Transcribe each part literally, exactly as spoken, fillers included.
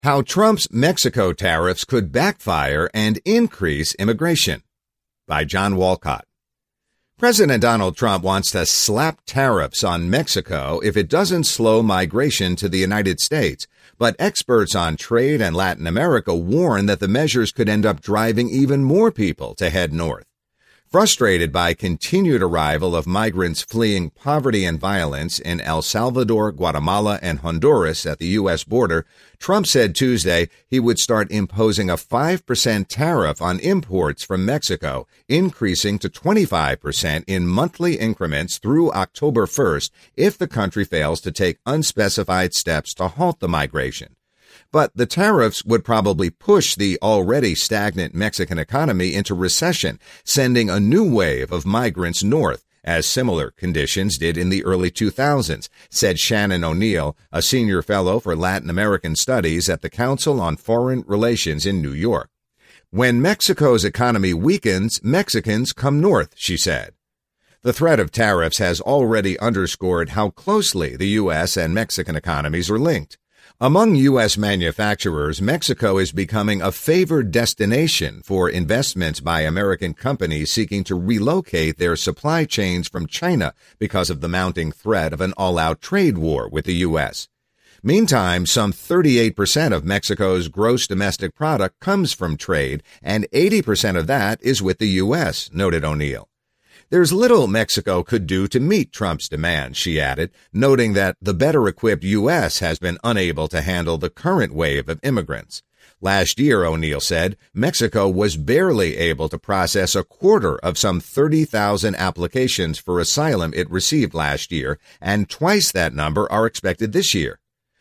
How Trump's Mexico tariffs could backfire and increase immigration, by John Walcott. President Donald Trump wants to slap tariffs on Mexico if it doesn't slow migration to the United States, but experts on trade and Latin America warn that the measures could end up driving even more people to head north. Frustrated by continued arrival of migrants fleeing poverty and violence in El Salvador, Guatemala, and Honduras at the U S border, Trump said Tuesday he would start imposing a five percent tariff on imports from Mexico, increasing to twenty-five percent in monthly increments through October first if the country fails to take unspecified steps to halt the migration. But the tariffs would probably push the already stagnant Mexican economy into recession, sending a new wave of migrants north, as similar conditions did in the early two thousands, said Shannon O'Neill, a senior fellow for Latin American Studies at the Council on Foreign Relations in New York. When Mexico's economy weakens, Mexicans come north, she said. The threat of tariffs has already underscored how closely the U S and Mexican economies are linked. Among U S manufacturers, Mexico is becoming a favored destination for investments by American companies seeking to relocate their supply chains from China because of the mounting threat of an all-out trade war with the U S. Meantime, some thirty-eight percent of Mexico's gross domestic product comes from trade, and eighty percent of that is with the U S, noted O'Neill. There's little Mexico could do to meet Trump's demands, she added, noting that the better-equipped U S has been unable to handle the current wave of immigrants. Last year, O'Neill said, Mexico was barely able to process a quarter of some thirty thousand applications for asylum it received last year, and twice that number are expected this year.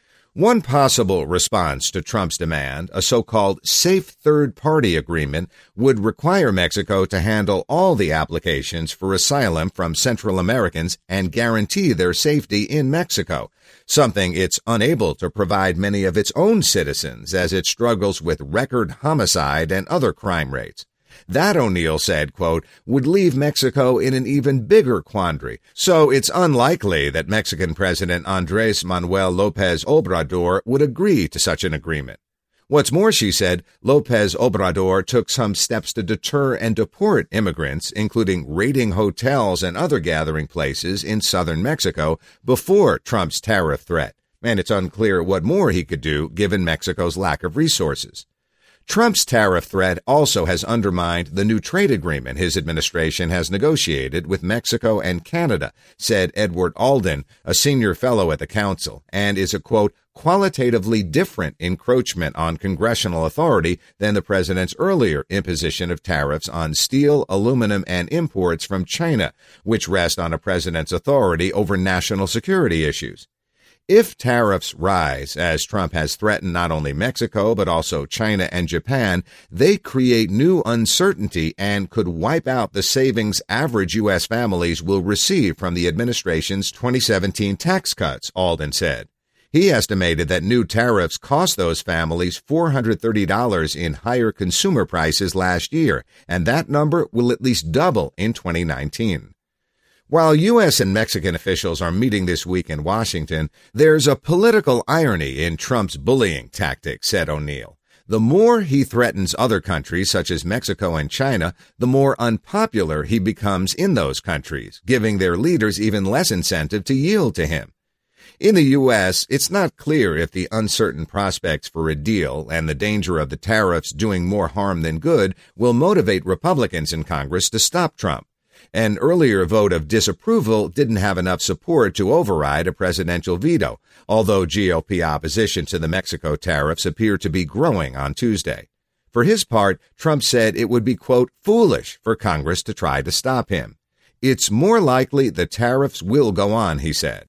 One possible response to Trump's demand, a so-called safe third-party agreement, would require Mexico to handle all the applications for asylum from Central Americans and guarantee their safety in Mexico, something it's unable to provide many of its own citizens as it struggles with record homicide and other crime rates. That, O'Neill said, quote, would leave Mexico in an even bigger quandary, so it's unlikely that Mexican President Andrés Manuel López Obrador would agree to such an agreement. What's more, she said, López Obrador took some steps to deter and deport immigrants, including raiding hotels and other gathering places in southern Mexico before Trump's tariff threat, and it's unclear what more he could do given Mexico's lack of resources. Trump's tariff threat also has undermined the new trade agreement his administration has negotiated with Mexico and Canada, said Edward Alden, a senior fellow at the council, and is a, quote, qualitatively different encroachment on congressional authority than the president's earlier imposition of tariffs on steel, aluminum, and imports from China, which rest on a president's authority over national security issues. If tariffs rise, as Trump has threatened not only Mexico but also China and Japan, they create new uncertainty and could wipe out the savings average U S families will receive from the administration's twenty seventeen tax cuts, Alden said. He estimated that new tariffs cost those families four hundred thirty dollars in higher consumer prices last year, and that number will at least double in twenty nineteen. While U S and Mexican officials are meeting this week in Washington, there's a political irony in Trump's bullying tactics, said O'Neill. The more he threatens other countries, such as Mexico and China, the more unpopular he becomes in those countries, giving their leaders even less incentive to yield to him. In the U S, it's not clear if the uncertain prospects for a deal and the danger of the tariffs doing more harm than good will motivate Republicans in Congress to stop Trump. An earlier vote of disapproval didn't have enough support to override a presidential veto, although G O P opposition to the Mexico tariffs appeared to be growing on Tuesday. For his part, Trump said it would be, quote, foolish for Congress to try to stop him. It's more likely the tariffs will go on, he said.